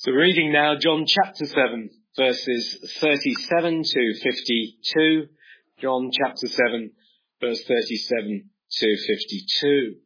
So we're reading now John chapter 7, verses 37 to 52. John chapter 7, verse 37 to 52.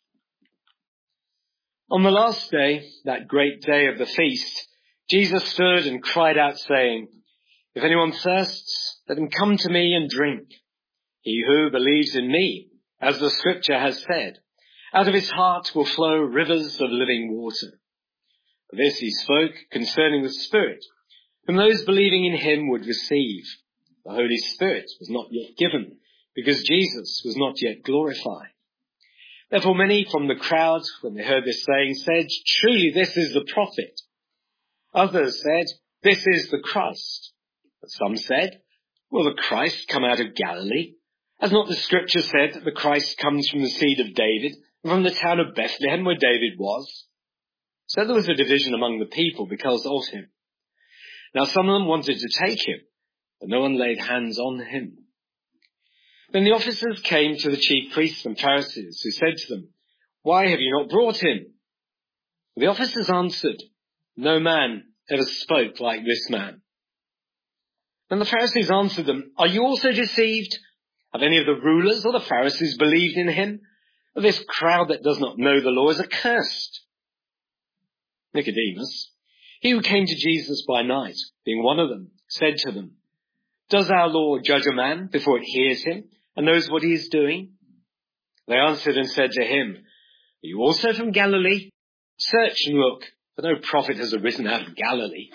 On the last day, that great day of the feast, Jesus stood and cried out, saying, "If anyone thirsts, let him come to me and drink. He who believes in me, as the scripture has said, out of his heart will flow rivers of living water." This he spoke concerning the Spirit, whom those believing in him would receive. The Holy Spirit was not yet given, because Jesus was not yet glorified. Therefore many from the crowd, when they heard this saying, said, "Truly this is the prophet." Others said, "This is the Christ." But some said, "Will the Christ come out of Galilee? Has not the scripture said that the Christ comes from the seed of David, and from the town of Bethlehem where David was?" So there was a division among the people because of him. Now some of them wanted to take him, but no one laid hands on him. Then the officers came to the chief priests and Pharisees, who said to them, "Why have you not brought him?" The officers answered, "No man ever spoke like this man." Then the Pharisees answered them, "Are you also deceived? Have any of the rulers or the Pharisees believed in him? This crowd that does not know the law is accursed." Nicodemus, he who came to Jesus by night, being one of them, said to them, "Does our law judge a man before it hears him and knows what he is doing?" They answered and said to him, "Are you also from Galilee? Search and look, for no prophet has arisen out of Galilee."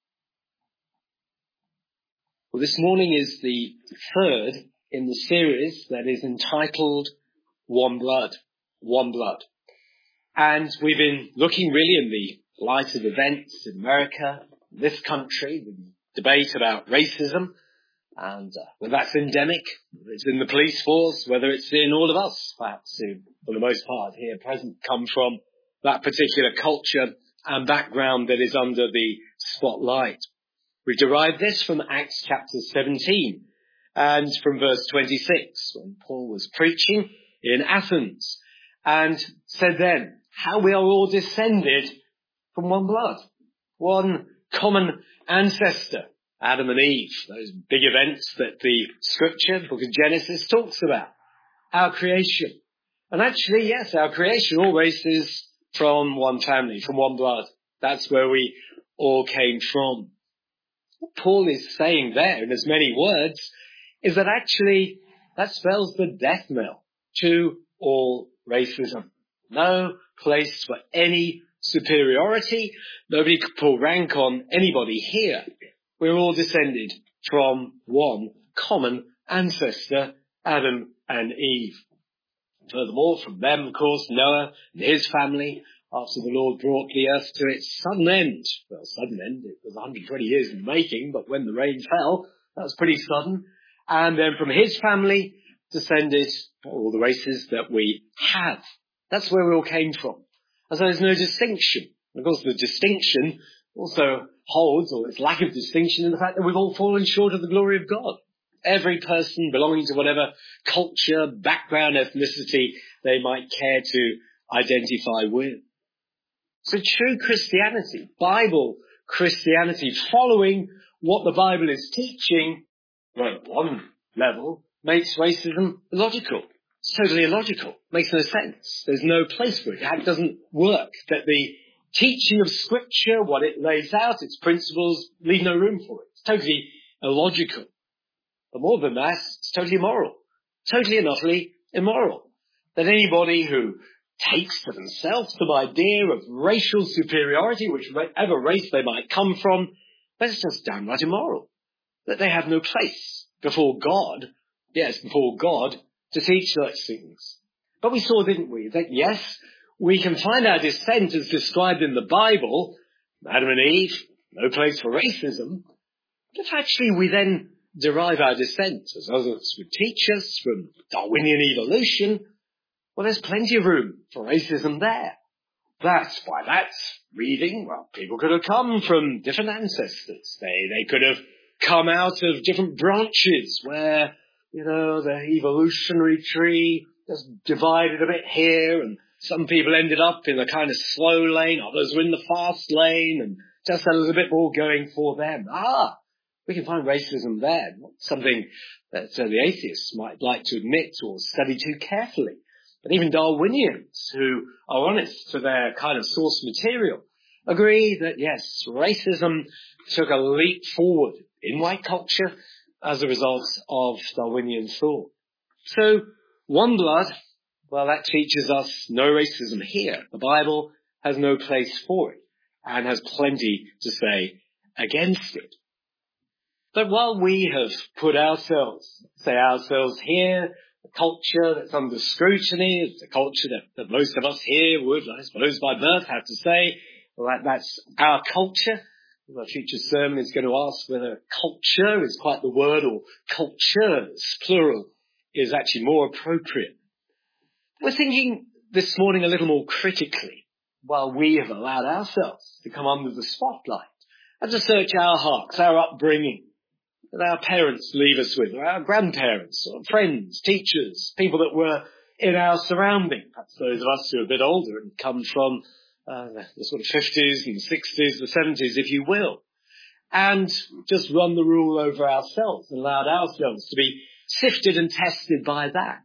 Well, this morning is the third in the series that is entitled One Blood, One Blood. And we've been looking really in the light of events in America, this country, the debate about racism, and whether that's endemic, whether it's in the police force, whether it's in all of us, perhaps, who, for the most part here present, come from that particular culture and background that is under the spotlight. We derived this from Acts chapter 17 and from verse 26, when Paul was preaching in Athens and said then how we are all descended from one blood, one common ancestor, Adam and Eve, those big events that the scripture, the book of Genesis, talks about, our creation. And actually, yes, our creation always is from one family, from one blood. That's where we all came from. What Paul is saying there, in as many words, is that actually that spells the death knell to all racism. No place for any superiority. Nobody could pull rank on anybody here. We're all descended from one common ancestor, Adam and Eve. Furthermore, from them, of course, Noah and his family, after the Lord brought the earth to its sudden end. Well, sudden end, it was 120 years in the making, but when the rain fell, that was pretty sudden. And then from his family descended all the races that we have. That's where we all came from. And so there's no distinction. Of course, the distinction also holds, or its lack of distinction, in the fact that we've all fallen short of the glory of God. Every person belonging to whatever culture, background, ethnicity they might care to identify with. So true Christianity, Bible Christianity, following what the Bible is teaching, well, at one level, makes racism illogical. It's totally illogical. Makes no sense. There's no place for it. It doesn't work. That the teaching of Scripture, what it lays out, its principles, leave no room for it. It's totally illogical. But more than that, it's totally immoral. Totally and utterly immoral. That anybody who takes to themselves the idea of racial superiority, whichever race they might come from, that's just downright immoral. That they have no place before God, yes, before God, to teach such things. But we saw, didn't we, that yes, we can find our descent as described in the Bible, Adam and Eve, no place for racism, but if actually we then derive our descent, as others would teach us, from Darwinian evolution, well, there's plenty of room for racism there. That's reading, well, people could have come from different ancestors. They could have come out of different branches where, the evolutionary tree just divided a bit here, and some people ended up in a kind of slow lane, others were in the fast lane, and just a little bit more going for them. We can find racism there, not something that the atheists might like to admit or study too carefully. But even Darwinians, who are honest to their kind of source material, agree that yes, racism took a leap forward in white culture as a result of Darwinian thought. So, one blood, well, that teaches us no racism here. The Bible has no place for it and has plenty to say against it. But while we have put ourselves here, the culture that's under scrutiny, it's a culture that most of us here would, I suppose, by birth have to say, well, that's our culture. The future sermon is going to ask whether culture is quite the word or cultures, plural, is actually more appropriate. We're thinking this morning a little more critically while we have allowed ourselves to come under the spotlight and to search our hearts, our upbringing, that our parents leave us with, or our grandparents, or friends, teachers, people that were in our surrounding, perhaps those of us who are a bit older and come from the sort of 50s and 60s, the 70s, if you will, and just run the rule over ourselves and allowed ourselves to be sifted and tested by that.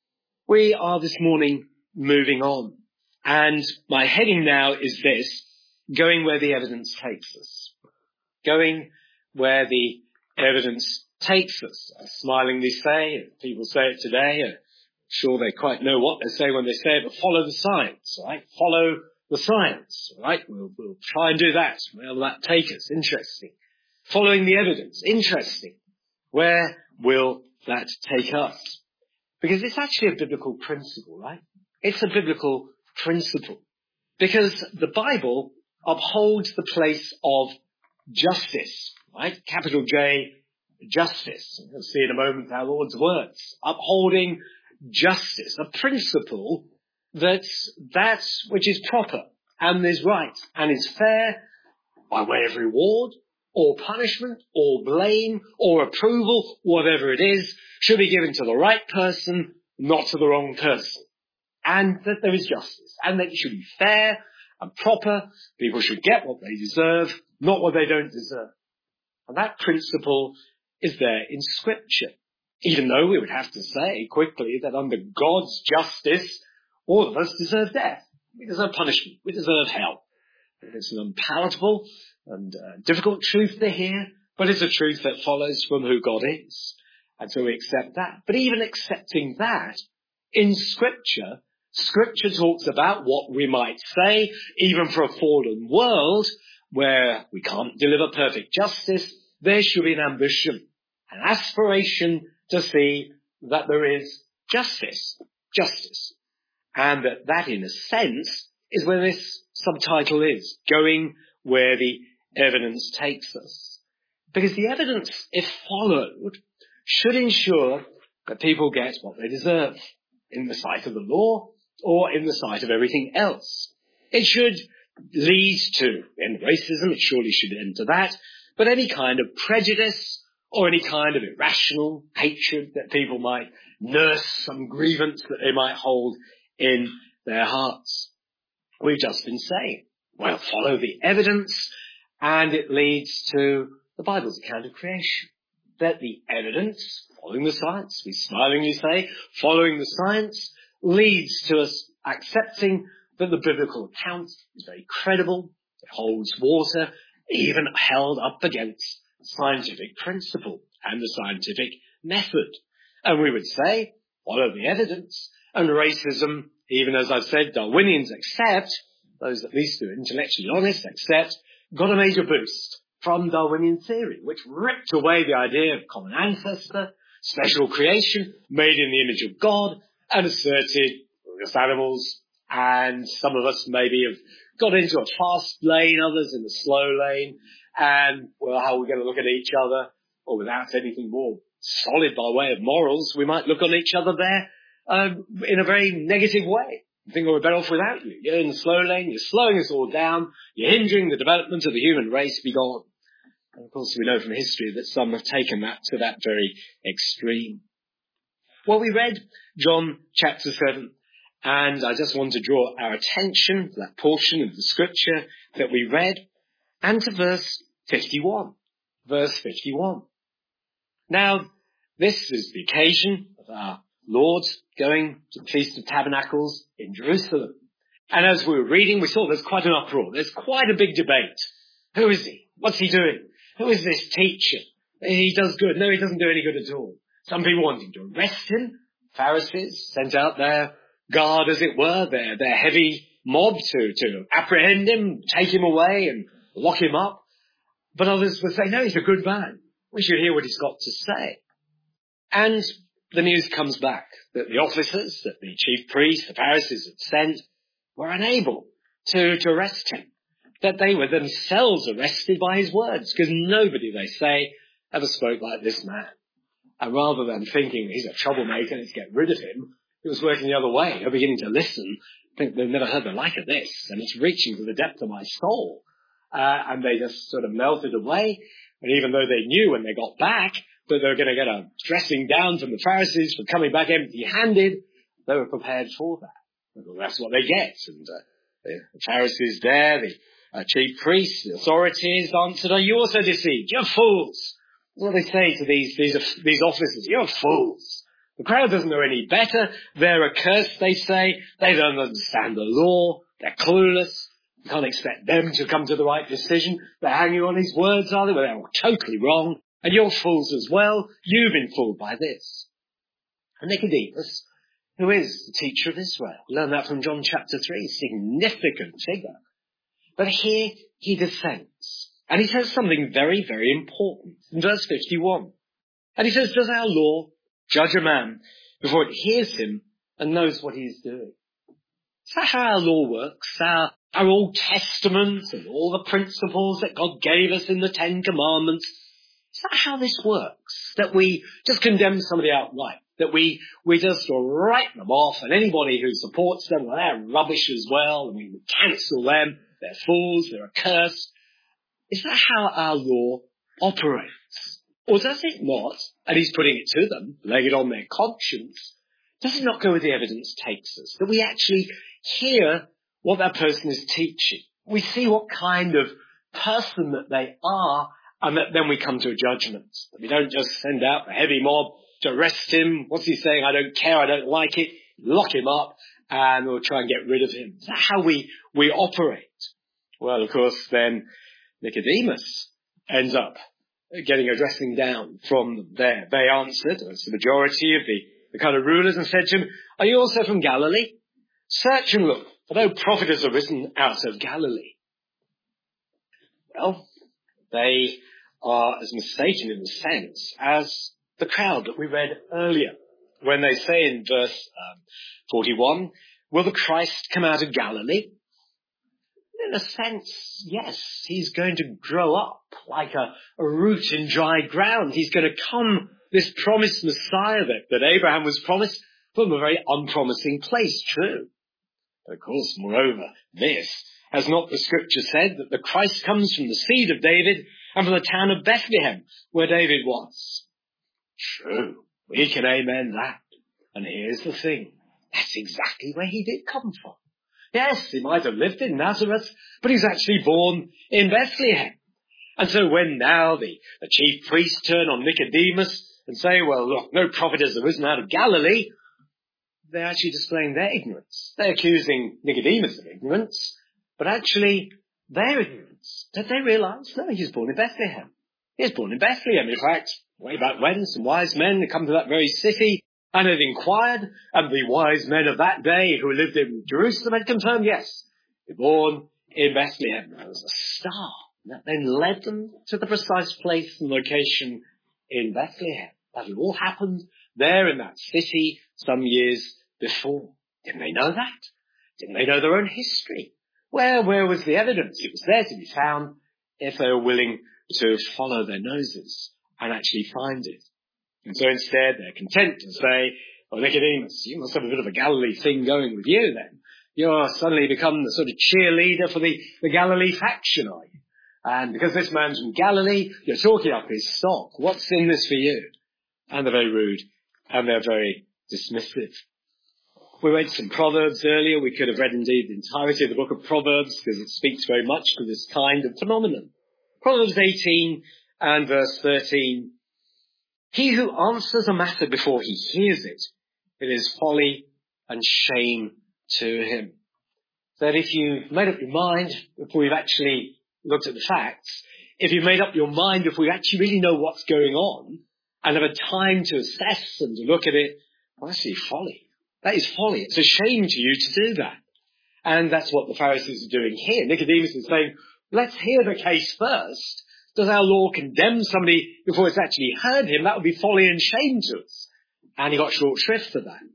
We are this morning moving on, and my heading now is this: going where the evidence takes us. Going where the evidence takes us. I smilingly say, people say it today, I'm sure they quite know what they say when they say it, but follow the science, right? Follow the science, right? We'll try and do that. Where will that take us? Interesting. Following the evidence. Interesting. Where will that take us? Because it's actually a biblical principle, right? It's a biblical principle. Because the Bible upholds the place of justice, right? Capital J, justice. You'll see in a moment our Lord's words. Upholding justice, a principle that's that which is proper and is right and is fair by way of reward or punishment or blame or approval, whatever it is, should be given to the right person, not to the wrong person. And that there is justice and that it should be fair and proper. People should get what they deserve, not what they don't deserve. And that principle is there in Scripture. Even though we would have to say quickly that under God's justice, all of us deserve death. We deserve punishment. We deserve hell. It's an unpalatable and difficult truth to hear, but it's a truth that follows from who God is. And so we accept that. But even accepting that, in Scripture, Scripture talks about what we might say, even for a fallen world, where we can't deliver perfect justice, there should be an ambition, an aspiration to see that there is justice. And that in a sense is where this subtitle is, going where the evidence takes us. Because the evidence, if followed, should ensure that people get what they deserve in the sight of the law or in the sight of everything else. It should lead to end racism, it surely should end to that, but any kind of prejudice or any kind of irrational hatred that people might nurse, some grievance that they might hold in their hearts. We've just been saying, well, follow the evidence, and it leads to the Bible's account of creation. That the evidence, following the science, we smilingly say, following the science, leads to us accepting that the biblical account is very credible, it holds water, even held up against scientific principle and the scientific method. And we would say, follow the evidence, and racism, even as I've said, Darwinians accept, those at least who are intellectually honest accept, got a major boost from Darwinian theory, which ripped away the idea of common ancestor, special creation, made in the image of God, and asserted we're just animals, and some of us maybe have got into a fast lane, others in the slow lane, and, well, how are we going to look at each other? Or without anything more solid by way of morals, we might look on each other there in a very negative way. I think we're better off without you. You're in the slow lane, you're slowing us all down, you're hindering the development of the human race, be gone. And of course we know from history that some have taken that to that very extreme. Well, we read John chapter 7, and I just want to draw our attention to that portion of the Scripture that we read. and to verse 51. Verse 51. Now, this is the occasion of our Lord going to the Feast of Tabernacles in Jerusalem. And as we were reading, we saw there's quite an uproar. There's quite a big debate. Who is he? What's he doing? Who is this teacher? He does good. No, he doesn't do any good at all. Some people wanting to arrest him. Pharisees sent out their guard, as it were, their heavy mob to apprehend him, take him away and lock him up. But others would say, no, he's a good man. We should hear what he's got to say. And the news comes back that the officers, that the chief priests, the Pharisees had sent, were unable to arrest him. That they were themselves arrested by his words, because nobody, they say, ever spoke like this man. And rather than thinking he's a troublemaker, let's get rid of him, it was working the other way. They're beginning to listen, think they've never heard the like of this, and it's reaching to the depth of my soul. And they just sort of melted away. And even though they knew when they got back that they were going to get a dressing down from the Pharisees for coming back empty-handed, they were prepared for that. Well, that's what they get. And the Pharisees there, the chief priests, the authorities answered, are you also deceived? You're fools. What do they say to these officers? You're fools. The crowd doesn't know any better. They're accursed, they say. They don't understand the law. They're clueless. You can't expect them to come to the right decision. They're hanging on his words, are they? Well, they're totally wrong. And you're fools as well. You've been fooled by this. And Nicodemus, who is the teacher of Israel, we learn that from John chapter 3, significant figure. But here he dissents. And he says something very, very important in verse 51. And he says, does our law judge a man before it hears him and knows what he is doing? Is that how our law works? Our Old Testament and all the principles that God gave us in the Ten Commandments. Is that how this works? That we just condemn somebody outright? That we just write them off, and anybody who supports them, well, they're rubbish as well, and we cancel them, they're fools, they're accursed. Is that how our law operates? Or does it not, and he's putting it to them, laying it on their conscience, does it not go where the evidence takes us? That we actually hear what that person is teaching. We see what kind of person that they are, and that then we come to a judgment. We don't just send out a heavy mob to arrest him. What's he saying? I don't care, I don't like it. Lock him up, and we'll try and get rid of him. Is that how we operate? Well, of course, then Nicodemus ends up getting a dressing down from there. They answered, as the majority of the kind of rulers, and said to him, are you also from Galilee? Search and look, for no prophet has arisen out of Galilee. Well, they are as mistaken in a sense as the crowd that we read earlier, when they say in verse 41, will the Christ come out of Galilee? In a sense, yes, he's going to grow up like a root in dry ground. He's going to come, this promised Messiah that Abraham was promised, from a very unpromising place, true. But of course, moreover, this, has not the scripture said that the Christ comes from the seed of David and from the town of Bethlehem, where David was? True, we can amen that. And here's the thing, that's exactly where he did come from. Yes, he might have lived in Nazareth, but he's actually born in Bethlehem. And so when now the chief priests turn on Nicodemus and say, well, look, no prophet has arisen out of Galilee, they're actually displaying their ignorance. They're accusing Nicodemus of ignorance, but actually their ignorance. Don't they realize? No, he was born in Bethlehem. He was born in Bethlehem. In fact, way back when, some wise men had come to that very city and had inquired, and the wise men of that day who lived in Jerusalem had confirmed, yes, he was born in Bethlehem. There was a star that then led them to the precise place and location in Bethlehem. That had all happened there in that city some years before. Didn't they know that? Didn't they know their own history? Where was the evidence? It was there to be found if they were willing to follow their noses and actually find it. And so instead they're content to say, well, Nicodemus, you must have a bit of a Galilee thing going with you then. You're suddenly become the sort of cheerleader for the Galilee faction, are you? And because this man's from Galilee, you're talking up his stock. What's in this for you? And they're very rude and they're very dismissive. We read some Proverbs earlier. We could have read indeed the entirety of the book of Proverbs because it speaks very much to this kind of phenomenon. Proverbs 18 and verse 13. He who answers a matter before he hears it, it is folly and shame to him. That if you've made up your mind before you've actually looked at the facts, if you've made up your mind before you actually really know what's going on and have a time to assess and to look at it, well, that's folly. That is folly. It's a shame to you to do that. And that's what the Pharisees are doing here. Nicodemus is saying, let's hear the case first. Does our law condemn somebody before it's actually heard him? That would be folly and shame to us. And he got short shrift of that.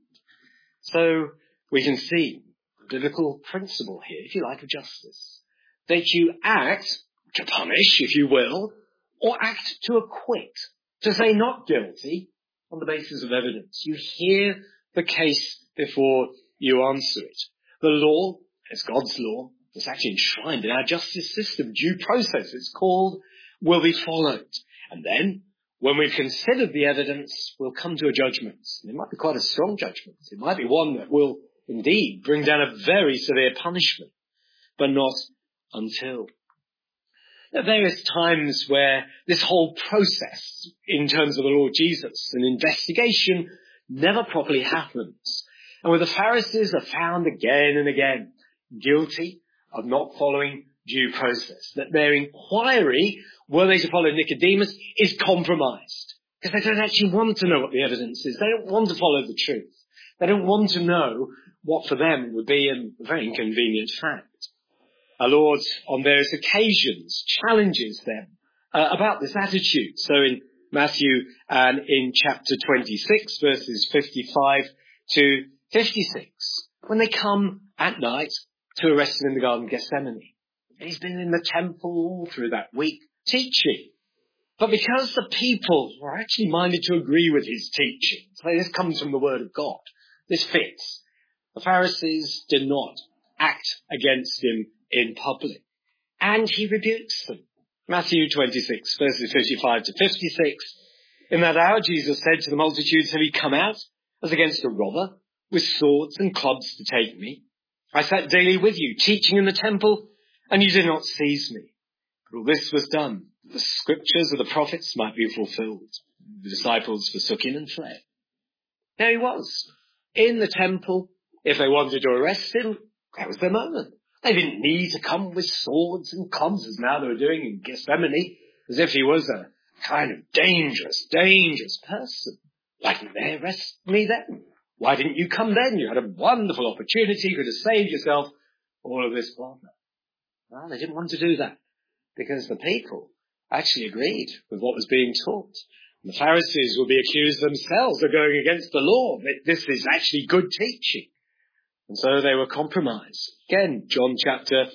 So we can see the biblical principle here, if you like, of justice. That you act to punish, if you will, or act to acquit. To say not guilty on the basis of evidence. You hear the case before you answer it. The law, as God's law, is actually enshrined in our justice system. Due process, it's called, will be followed. And then, when we've considered the evidence, we'll come to a judgment. It might be quite a strong judgment. It might be one that will indeed bring down a very severe punishment, but not until. There are various times where this whole process, in terms of the Lord Jesus, an investigation, never properly happens. And where the Pharisees are found again and again guilty of not following due process. That their inquiry, were they to follow Nicodemus, is compromised. Because they don't actually want to know what the evidence is. They don't want to follow the truth. They don't want to know what for them would be a very inconvenient fact. Our Lord, on various occasions, challenges them about this attitude. So in Matthew and in chapter 26, verses 55 to 56, when they come at night to arrest him in the Garden of Gethsemane. He's been in the temple all through that week teaching. But because the people were actually minded to agree with his teaching, so this comes from the Word of God, this fits. The Pharisees did not act against him in public. And he rebukes them. Matthew 26, verses 55 to 56. In that hour, Jesus said to the multitudes, have you come out as against a robber with swords and clubs to take me? I sat daily with you, teaching in the temple, and you did not seize me. But all this was done, that the scriptures of the prophets might be fulfilled. The disciples forsook him and fled. There he was, in the temple. If they wanted to arrest him, that was their moment. They didn't need to come with swords and clubs as now they were doing in Gethsemane, as if he was a kind of dangerous person. Why didn't they arrest me then? Why didn't you come then? You had a wonderful opportunity. You could have saved yourself all of this bother. Well, they didn't want to do that because the people actually agreed with what was being taught. And the Pharisees would be accused themselves of going against the law. This is actually good teaching. And so they were compromised. Again, John chapter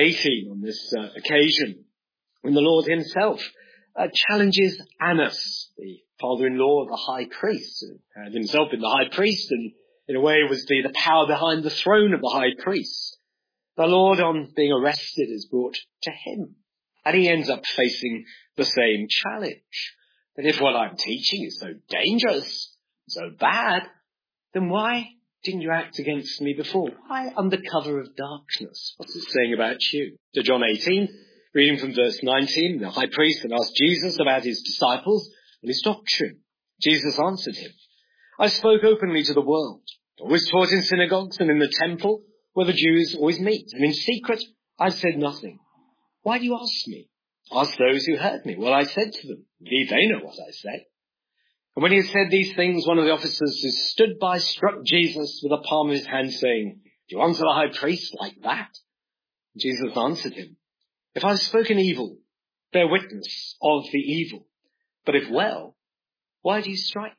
18 on this occasion, when the Lord himself challenges Annas, the father-in-law of the high priest, who had himself been the high priest and in a way was the power behind the throne of the high priest. The Lord, on being arrested, is brought to him. And he ends up facing the same challenge. That if what I'm teaching is so dangerous, so bad, then why didn't you act against me before? Why under cover of darkness? What's it saying about you? To John 18, reading from verse 19, the high priest had asked Jesus about his disciples and his doctrine. Jesus answered him, I spoke openly to the world, always taught in synagogues and in the temple where the Jews always meet, and in secret I said nothing. Why do you ask me? Ask those who heard me. Well, I said to them, indeed they know what I said. And when he had said these things, one of the officers who stood by struck Jesus with the palm of his hand, saying, do you answer the high priest like that? And Jesus answered him, if I have spoken evil, bear witness of the evil. But if well, why do you strike?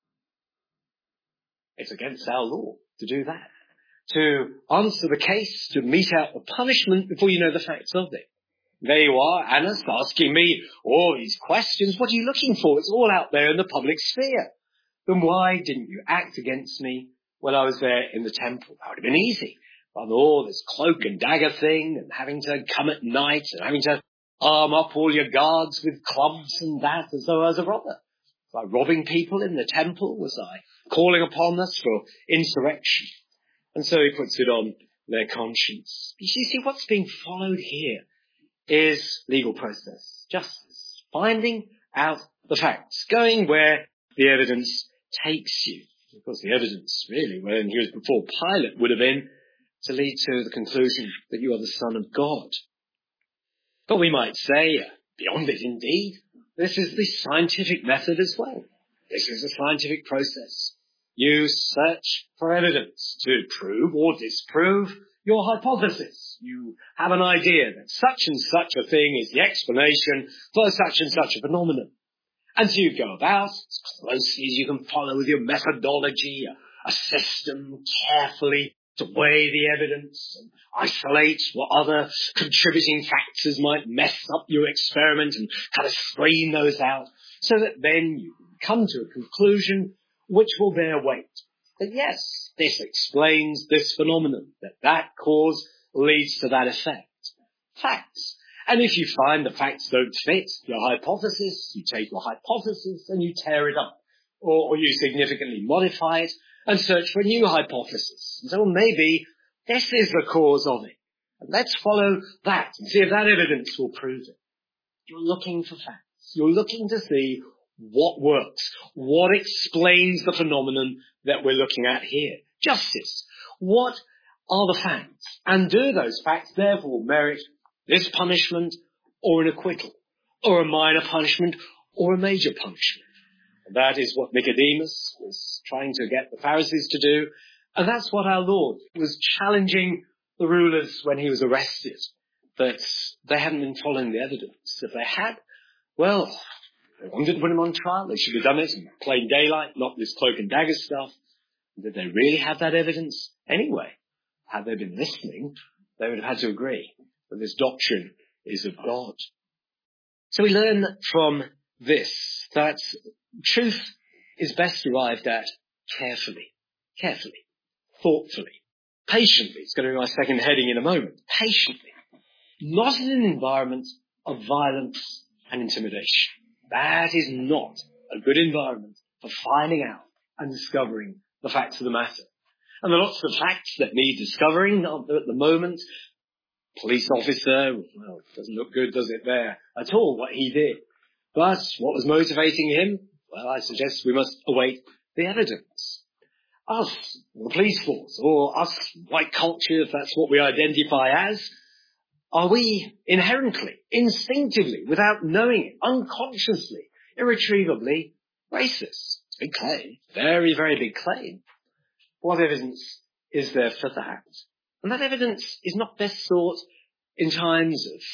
It's against our law to do that. To answer the case, to mete out the punishment before you know the facts of it. There you are, Annas, asking me all these questions. What are you looking for? It's all out there in the public sphere. Then why didn't you act against me when I was there in the temple? That would have been easy. Rather than all this cloak and dagger thing and having to come at night and having to arm up all your guards with clubs and that as though I was a robber. Was I robbing people in the temple? Was I calling upon us for insurrection? And so he puts it on their conscience. You see, what's being followed here is legal process, justice, finding out the facts, going where the evidence takes you. Of course, the evidence, really, when he was before Pilate, would have been to lead to the conclusion that you are the Son of God. But we might say, beyond it indeed, this is the scientific method as well. This is a scientific process. You search for evidence to prove or disprove your hypothesis. You have an idea that such and such a thing is the explanation for such and such a phenomenon. And so you go about as closely as you can follow with your methodology, a system carefully to weigh the evidence and isolate what other contributing factors might mess up your experiment and kind of screen those out so that then you come to a conclusion which will bear weight. That yes, this explains this phenomenon, that cause leads to that effect. Facts. And if you find the facts don't fit your hypothesis, you take your hypothesis and you tear it up. Or you significantly modify it and search for a new hypothesis. And so maybe this is the cause of it. And let's follow that and see if that evidence will prove it. You're looking for facts. You're looking to see what works, what explains the phenomenon that we're looking at here. Justice. What are the facts? And do those facts therefore merit this punishment or an acquittal, or a minor punishment or a major punishment? And that is what Nicodemus was trying to get the Pharisees to do. And that's what our Lord was challenging the rulers when he was arrested, that they hadn't been following the evidence. If they had, well, they wanted to put him on trial. They should have done it in plain daylight, not this cloak and dagger stuff. Did they really have that evidence? Anyway, had they been listening, they would have had to agree that this doctrine is of God. So we learn from this that truth is best arrived at carefully, thoughtfully, patiently. It's going to be my second heading in a moment. Patiently. Not in an environment of violence and intimidation. That is not a good environment for finding out and discovering the facts of the matter. And there are lots of facts that need discovering at the moment. Police officer, well, it doesn't look good, does it, there at all, what he did. But what was motivating him? Well, I suggest we must await the evidence. Us, the police force, or us, white culture, if that's what we identify as, are we inherently, instinctively, without knowing it, unconsciously, irretrievably racist? It's a big claim. Very, very big claim. What evidence is there for that? And that evidence is not best sought in times of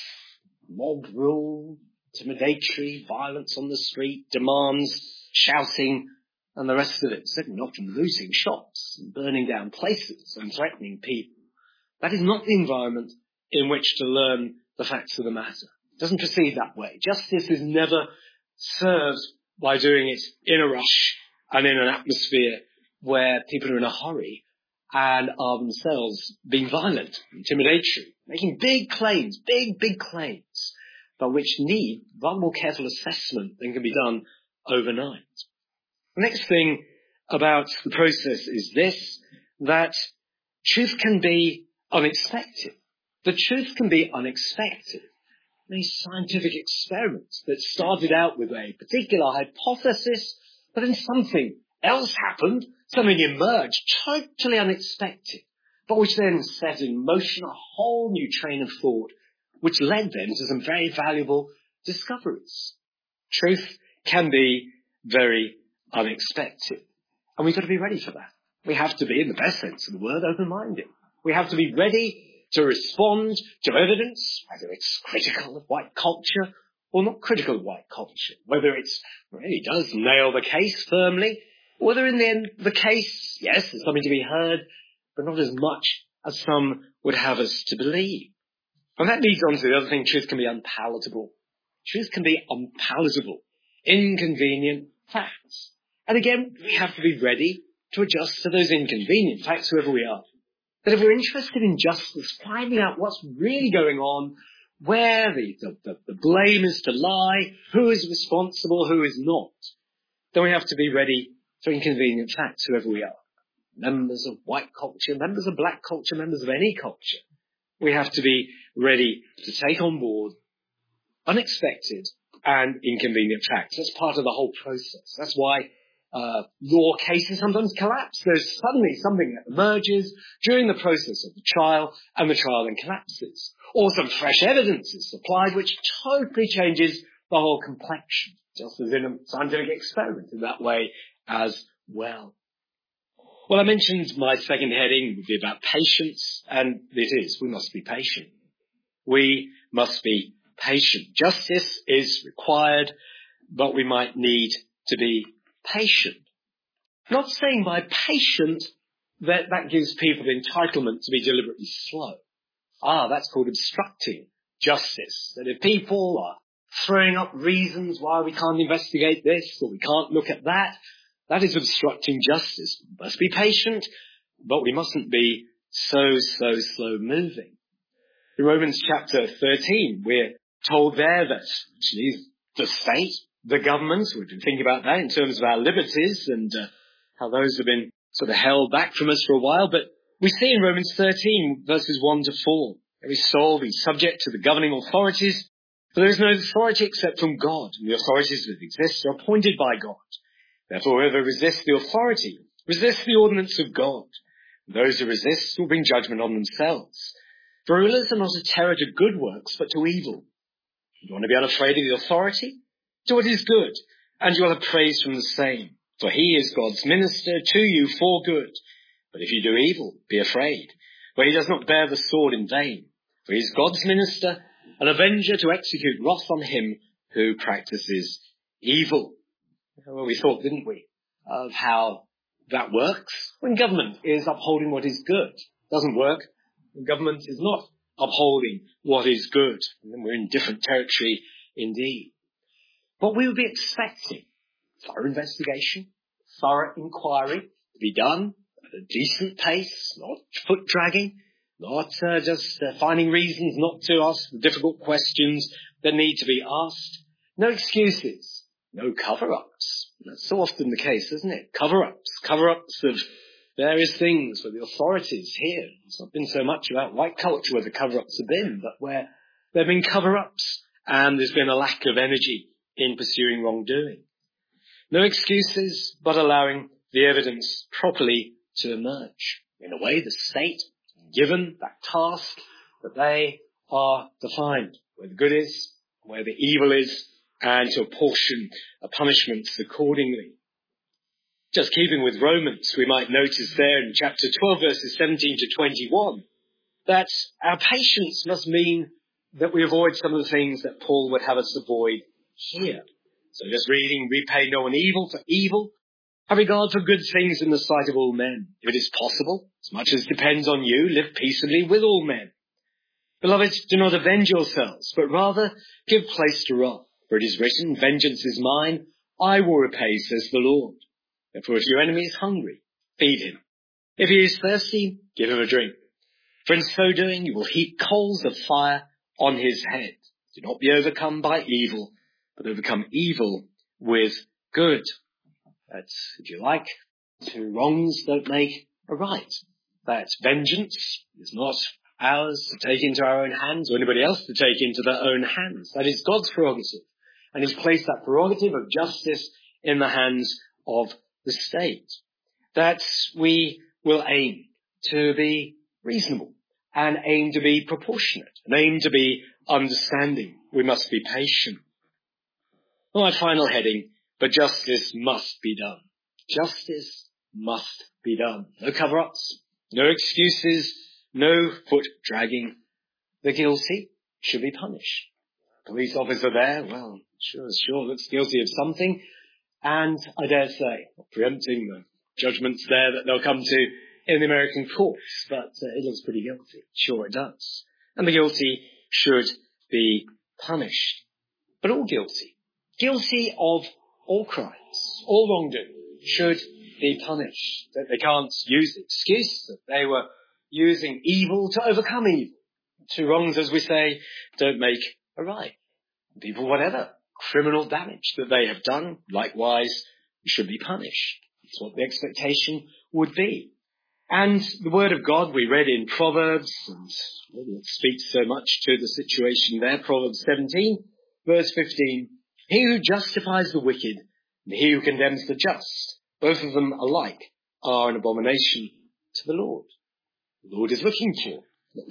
mob rule, intimidatory, violence on the street, demands, shouting, and the rest of it. Certainly not from looting shops and burning down places and threatening people. That is not the environment in which to learn the facts of the matter. It doesn't proceed that way. Justice is never served by doing it in a rush and in an atmosphere where people are in a hurry and are themselves being violent, intimidatory, making big claims, big claims, but which need rather more careful assessment than can be done overnight. The next thing about the process is this, that truth can be unexpected. The truth can be unexpected. Many scientific experiments that started out with a particular hypothesis, but then something else happened, something emerged, totally unexpected, but which then set in motion a whole new train of thought, which led then to some very valuable discoveries. Truth can be very unexpected, and we've got to be ready for that. We have to be, in the best sense of the word, open-minded. We have to be ready to respond to evidence, whether it's critical of white culture or not critical of white culture, whether it really does nail the case firmly, whether in the end the case, yes, there's something to be heard, but not as much as some would have us to believe. And that leads on to the other thing, truth can be unpalatable. Truth can be unpalatable, inconvenient facts. And again, we have to be ready to adjust to those inconvenient facts, whoever we are. That if we're interested in justice, finding out what's really going on, where the blame is to lie, who is responsible, who is not, then we have to be ready for inconvenient facts, whoever we are. members of white culture, members of black culture, members of any culture. We have to be ready to take on board unexpected and inconvenient facts. That's part of the whole process. That's why law cases sometimes collapse. There's suddenly something that emerges during the process of the trial, and the trial then collapses. Or some fresh evidence is supplied which totally changes the whole complexion, just as in a scientific experiment in that way as well. Well, I mentioned my second heading would be about patience, and it is. We must be patient. We must be patient. Justice is required, but we might need to be patient. Not saying by patient that gives people the entitlement to be deliberately slow. That's called obstructing justice. That if people are throwing up reasons why we can't investigate this or we can't look at that, that is obstructing justice. We must be patient, but we mustn't be so slow moving. In Romans chapter 13, we're told there that actually the state, the government, we've been thinking about that in terms of our liberties and how those have been sort of held back from us for a while. But we see in Romans 13, verses 1 to 4, every soul be subject to the governing authorities, for there is no authority except from God, and the authorities that exist are appointed by God. Therefore, whoever resists the authority resists the ordinance of God. And those who resist will bring judgment on themselves. For rulers are not a terror to good works, but to evil. You want to be unafraid of the authority? Do what is good, and you will have praise from the same. For he is God's minister to you for good. But if you do evil, be afraid, for he does not bear the sword in vain. For he is God's minister, an avenger to execute wrath on him who practices evil. Well, we thought, didn't we, of how that works when government is upholding what is good. It doesn't work when government is not upholding what is good. And then we're in different territory indeed. But we would be expecting thorough investigation, thorough inquiry to be done at a decent pace, not foot dragging, not just finding reasons not to ask the difficult questions that need to be asked. No excuses, no cover-ups. That's so often the case, isn't it? Cover-ups of various things where the authorities here. It's not been so much about white culture where the cover-ups have been, but where there have been cover-ups and there's been a lack of energy in pursuing wrongdoing. No excuses, but allowing the evidence properly to emerge. In a way, the state, given that task, that they are to find where the good is, where the evil is, and to apportion punishments accordingly. Just keeping with Romans, we might notice there in chapter 12, verses 17 to 21, that our patience must mean that we avoid some of the things that Paul would have us avoid here. So just reading, repay no one evil for evil, have regard for good things in the sight of all men. If it is possible, as much as depends on you, live peaceably with all men. Beloved, do not avenge yourselves, but rather give place to wrath. For it is written, vengeance is mine, I will repay, says the Lord. Therefore, if your enemy is hungry, feed him. If he is thirsty, give him a drink. For in so doing, you will heap coals of fire on his head. Do not be overcome by evil, but overcome evil with good. That's, if you like, two wrongs don't make a right. That vengeance is not ours to take into our own hands or anybody else to take into their own hands. That is God's prerogative. And he's placed that prerogative of justice in the hands of the state. That we will aim to be reasonable and aim to be proportionate and aim to be understanding. We must be patient. Well, my final heading, but justice must be done. Justice must be done. No cover-ups, no excuses, no foot dragging. The guilty should be punished. Police officer there, well, sure looks guilty of something. And I dare say, not preempting the judgments there that they'll come to in the American courts, but it looks pretty guilty. Sure it does. And the guilty should be punished. But all guilty of all crimes, all wrongdoing, should be punished. That they can't use the excuse that they were using evil to overcome evil. Two wrongs, as we say, don't make a right. People, whatever criminal damage that they have done, likewise, should be punished. That's what the expectation would be. And the word of God we read in Proverbs, and it speaks so much to the situation there, Proverbs 17, verse 15, he who justifies the wicked and he who condemns the just, both of them alike, are an abomination to the Lord. The Lord is looking for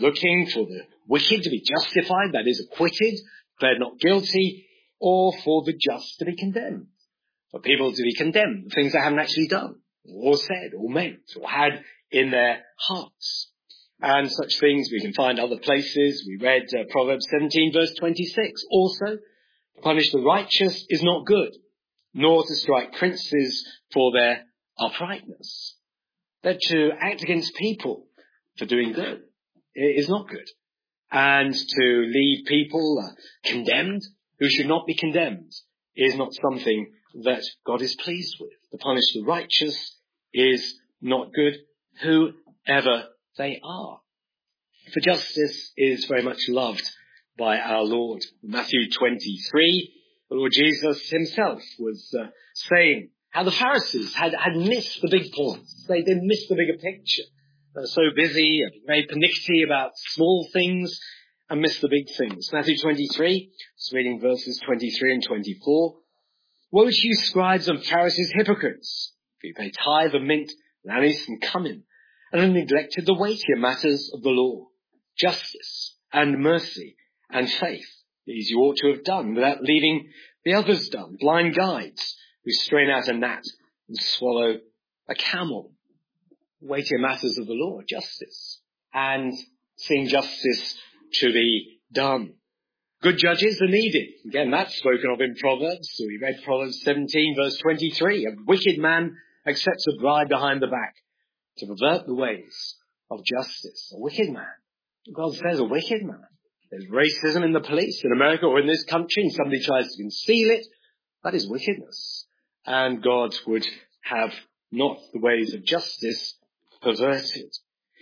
the wicked to be justified, that is acquitted, declared not guilty, or for the just to be condemned. For people to be condemned, for things they haven't actually done, or said, or meant, or had in their hearts. And such things we can find other places. We read Proverbs 17 verse 26. Also, to punish the righteous is not good, nor to strike princes for their uprightness. That to act against people for doing good is not good. And to leave people condemned who should not be condemned is not something that God is pleased with. To punish the righteous is not good, whoever they are. For justice is very much loved by our Lord. In Matthew 23, the Lord Jesus himself was saying how the Pharisees had missed the big points. They missed the bigger picture. They were so busy, very pernickety about small things and missed the big things. Matthew 23, just reading verses 23 and 24. Woe to you, scribes and Pharisees, hypocrites! For you pay tithe of mint and anise and cumin, and have neglected the weightier matters of the law, justice and mercy and faith. These you ought to have done without leaving the others done, blind guides who strain out a gnat and swallow a camel. Weightier matters of the law, justice, and seeing justice to be done. Good judges are needed. Again, that's spoken of in Proverbs. So we read Proverbs 17 verse 23. A wicked man accepts a bribe behind the back to pervert the ways of justice. A wicked man. God says a wicked man. There's racism in the police in America or in this country, and somebody tries to conceal it. That is wickedness. And God would have not the ways of justice perverted.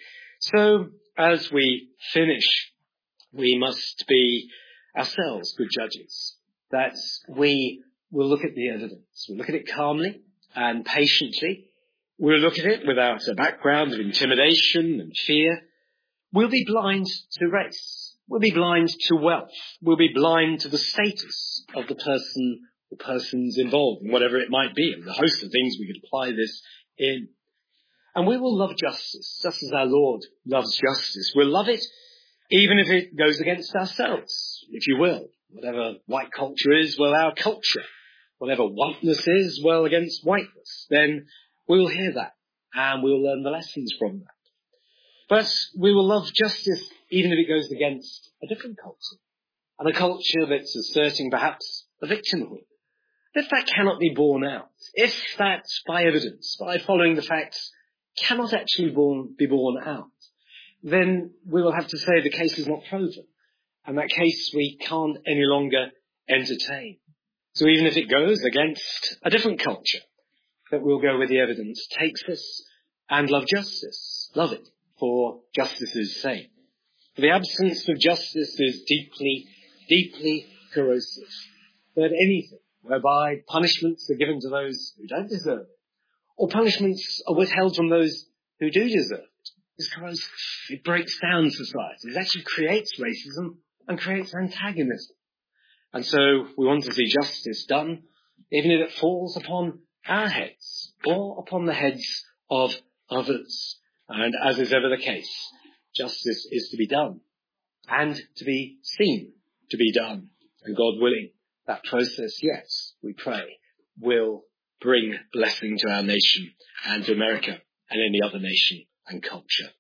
So as we finish, we must be ourselves good judges. That we will look at the evidence. We'll look at it calmly and patiently. We'll look at it without a background of intimidation and fear. We'll be blind to race. We'll be blind to wealth. We'll be blind to the status of the person or persons involved, and whatever it might be, and the host of things we could apply this in. And we will love justice, just as our Lord loves justice. We'll love it even if it goes against ourselves, if you will. Whatever white culture is, well, our culture. Whatever whiteness is, well, against whiteness. Then we will hear that, and we'll learn the lessons from that. But we will love justice even if it goes against a different culture, and a culture that's asserting perhaps a victimhood. If that cannot be borne out, if that by evidence, by following the facts, cannot actually be borne out, then we will have to say the case is not proven, and that case we can't any longer entertain. So even if it goes against a different culture, that we'll go where the evidence takes us and love justice. Love it for justice's sake. For the absence of justice is deeply, deeply corrosive. That anything whereby punishments are given to those who don't deserve it, or punishments are withheld from those who do deserve it, is corrosive. It breaks down society. It actually creates racism and creates antagonism. And so we want to see justice done, even if it falls upon our heads or upon the heads of others. And as is ever the case, justice is to be done and to be seen to be done. And God willing, that process, yes, we pray, will bring blessing to our nation and to America and any other nation and culture.